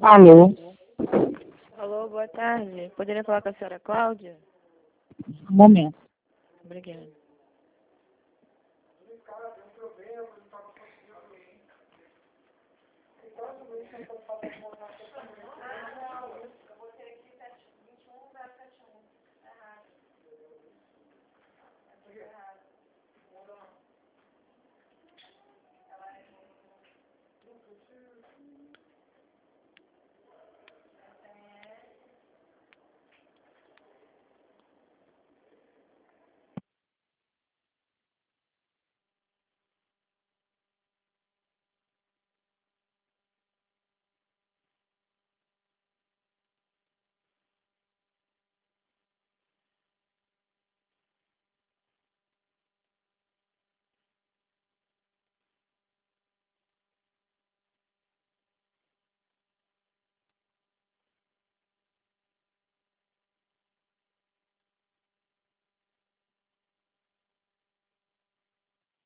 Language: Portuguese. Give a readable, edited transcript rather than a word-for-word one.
Alô? Alô, boa tarde. Poderia falar com a senhora Cláudia? Um momento. Obrigada.